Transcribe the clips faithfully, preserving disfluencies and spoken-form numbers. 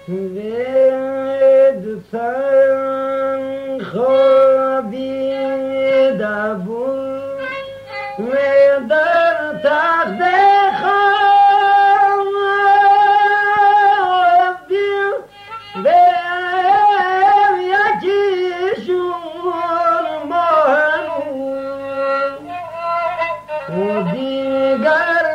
دوستان خوابیده بود و در تخت خوابی به یکیشون مهنون و دیگر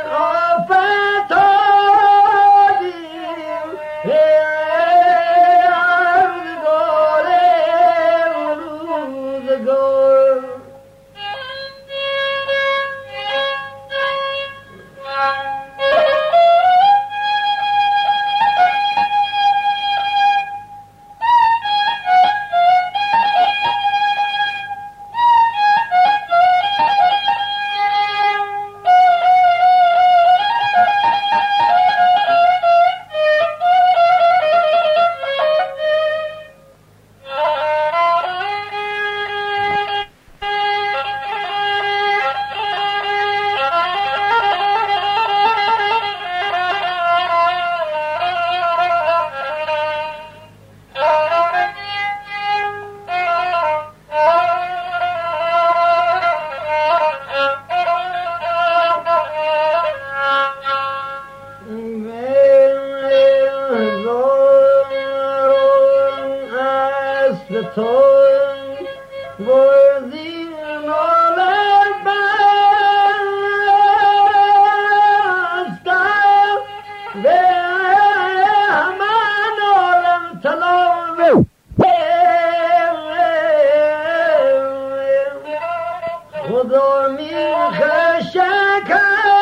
خدا میخشک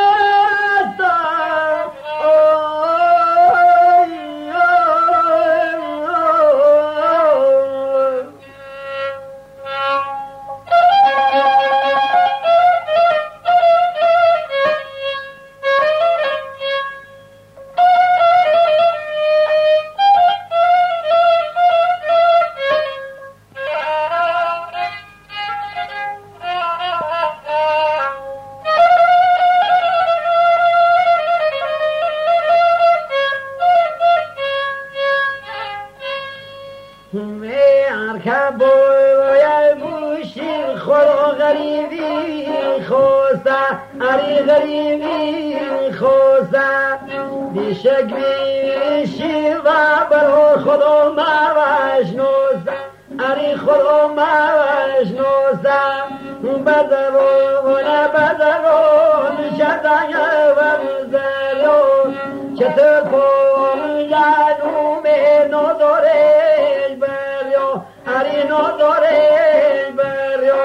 اری غریبی خوزه بیشک بیشی و برو خدا موش نوزه اری خدا موش نوزه بزرون بزرون شدنگ و بزرون چطور کن یعنوم نداره بریو اری نداره بریو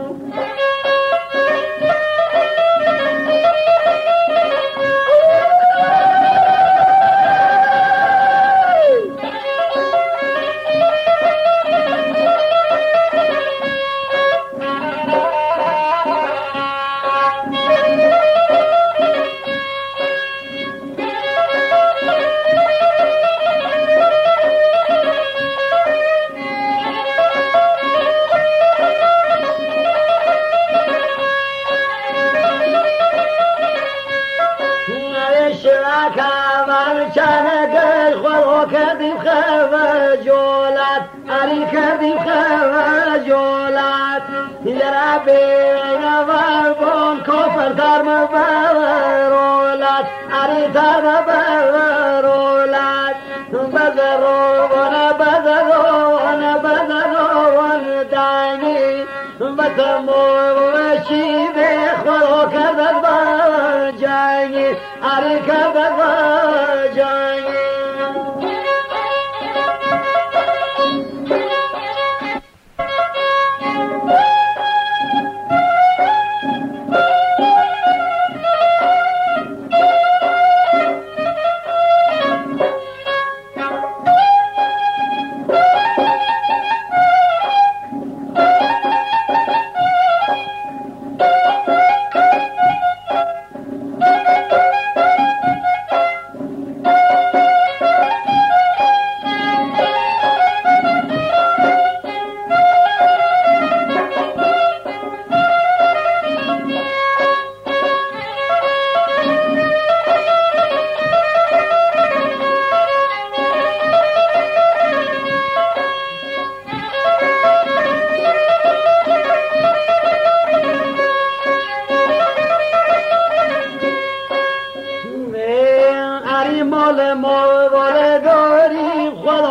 اری کردیم خجالت یرا بین وابون کفر در مبرولت اری در مبرولت بزرون بزرون بزرون دانی بتمور شیبه خورو کردن برجانی اری کردن برجانی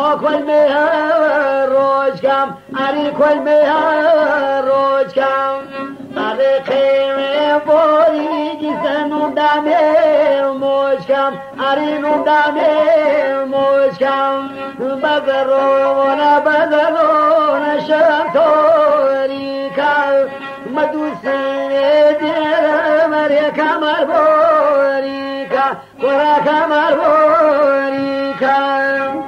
کل مهر روش کم اری کل مهر روش کم اری خیمه بوری جیسن دمه موش کم اری نو دمه موش کم بزرون بزرون شمتوری کم مدوسی دیر مری کمر بوری کم کرا کمر بوری کم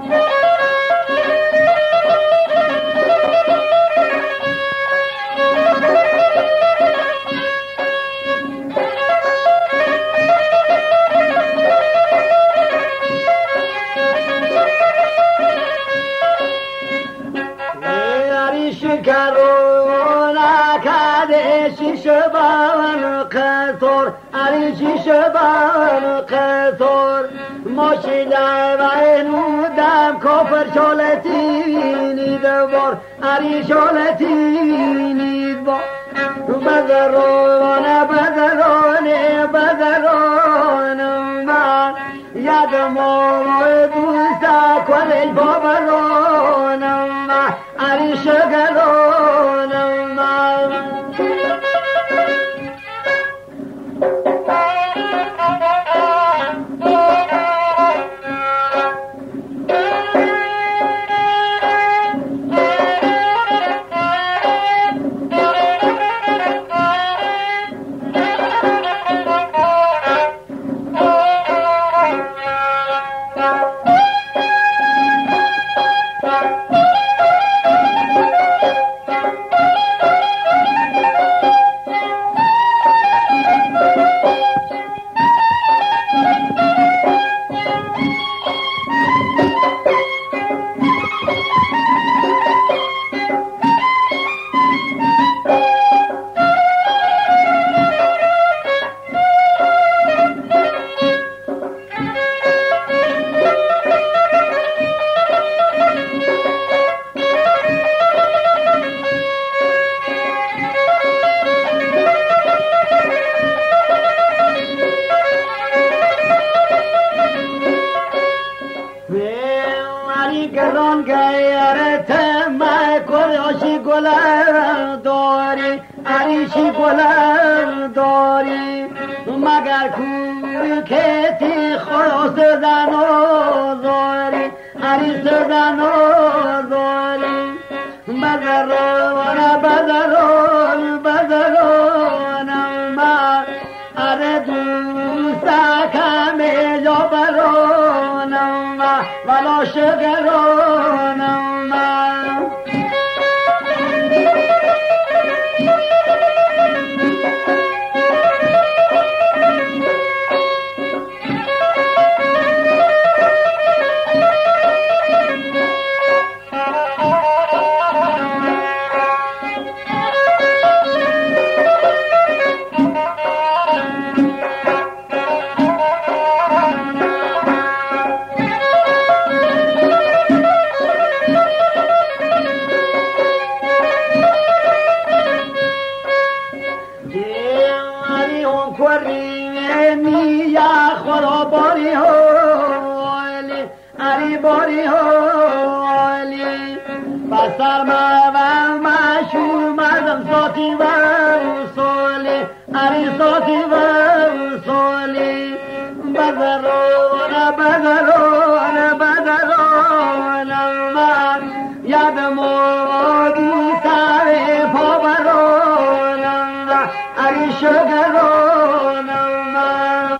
شکرونا کده شیشبان قطور علی شیشبان قطور ماشیله و نودم کفر شالتی نید بار علی شالتی نید بار بزران بزران بزران من یادم آمد دوستا کل بابران من علی شگران من گران گیرت ما کلاشی گلر داری عریشی گلر داری مگر کوری که تی خلاص زنو داری عریش زنو داری بزران بزران بزران ما اره دوستا کمی جا برانم ما ولا شگرانم ما باری حالی علی باری حالی بسر ما و مشهور مردم ساتی و سالی علی ساتی و سالی بزران بزران بزران من یادم آدی سر پا برانم علی شگرانم من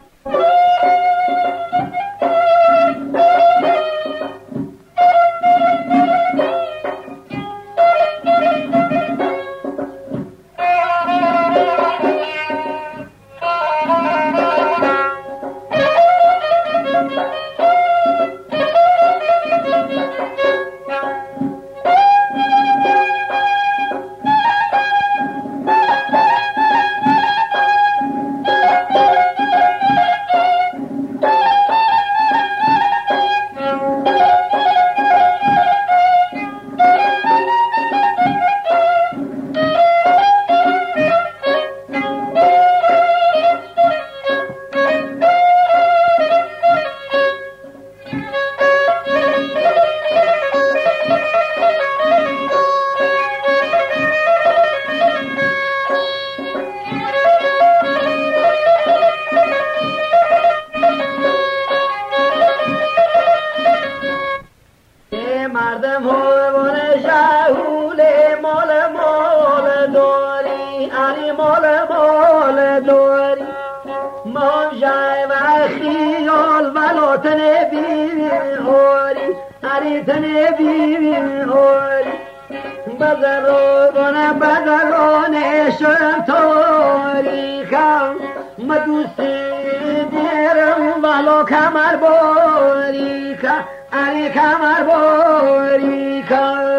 مردم حیوان شهوله مال مال داری علی مال مال داری ما جای و خیال ولو تنه بیوی هوری علی تنه بیوی هوری بزرگان بزرگان شم تاریخم مدوسی دیرم ولو کمر باریکم علی کمر باریکم